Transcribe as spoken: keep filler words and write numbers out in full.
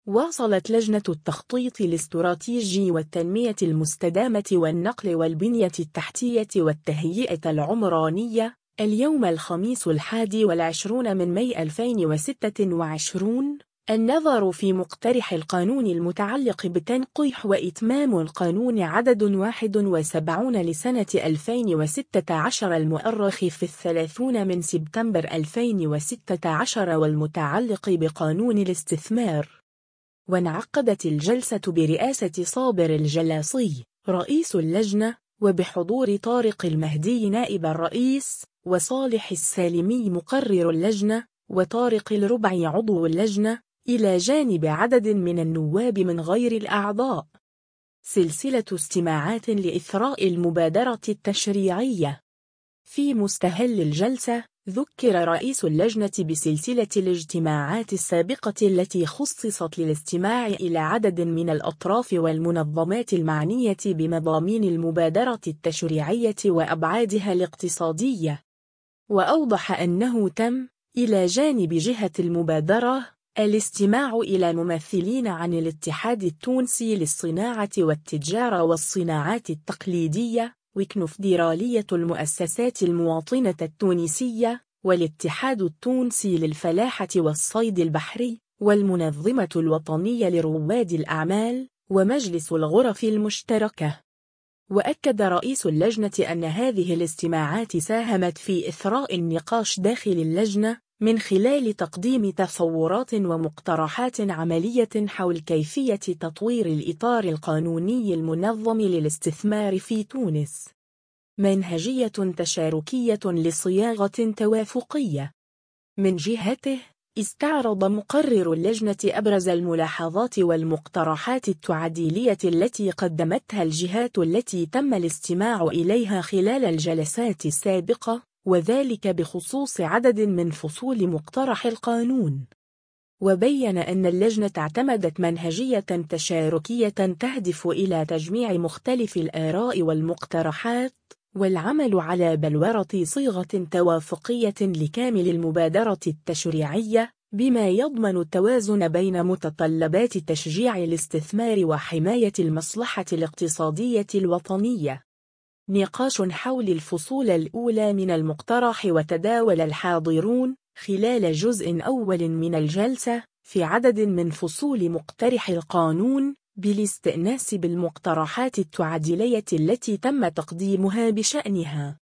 واصلت لجنة التخطيط الاستراتيجي والتنمية المستدامة والنقل والبنية التحتية والتهيئة العمرانية اليوم الخميس الحادي والعشرون من ماي ألفين وستة وعشرين النظر في مقترح القانون المتعلق بتنقيح وإتمام القانون عدد واحد وسبعين لسنة ألفين وستة عشر المؤرخ في الثلاثون من سبتمبر ألفين وستة عشر والمتعلق بقانون الاستثمار. وانعقدت الجلسة برئاسة صابر الجلاصي رئيس اللجنة، وبحضور طارق المهدي نائب الرئيس، وصالح السالمي مقرر اللجنة، وطارق الربعي عضو اللجنة، إلى جانب عدد من النواب من غير الأعضاء. سلسلة استماعات لإثراء المبادرة التشريعية. في مستهل الجلسة، ذكر رئيس اللجنة بسلسلة الاجتماعات السابقة التي خصصت للاستماع إلى عدد من الأطراف والمنظمات المعنية بمضامين المبادرة التشريعية وأبعادها الاقتصادية. وأوضح أنه تم، إلى جانب جهة المبادرة، الاستماع إلى ممثلين عن الاتحاد التونسي للصناعة والتجارة والصناعات التقليدية، وكونفدرالية المؤسسات المواطنة التونسية، والاتحاد التونسي للفلاحة والصيد البحري، والمنظمة الوطنية لرواد الأعمال، ومجلس الغرف المشتركة. وأكد رئيس اللجنة أن هذه الاستماعات ساهمت في إثراء النقاش داخل اللجنة من خلال تقديم تصورات ومقترحات عملية حول كيفية تطوير الإطار القانوني المنظم للاستثمار في تونس. منهجية تشاركية لصياغة توافقية. من جهته، استعرض مقرر اللجنة أبرز الملاحظات والمقترحات التعديلية التي قدمتها الجهات التي تم الاستماع إليها خلال الجلسات السابقة، وذلك بخصوص عدد من فصول مقترح القانون. وبين أن اللجنة اعتمدت منهجية تشاركية تهدف إلى تجميع مختلف الآراء والمقترحات، والعمل على بلورة صيغة توافقية لكامل المبادرة التشريعية، بما يضمن التوازن بين متطلبات تشجيع الاستثمار وحماية المصلحة الاقتصادية الوطنية. نقاش حول الفصول الأولى من المقترح. وتداول الحاضرون خلال جزء أول من الجلسة في عدد من فصول مقترح القانون بالاستئناس بالمقترحات التعديلية التي تم تقديمها بشأنها.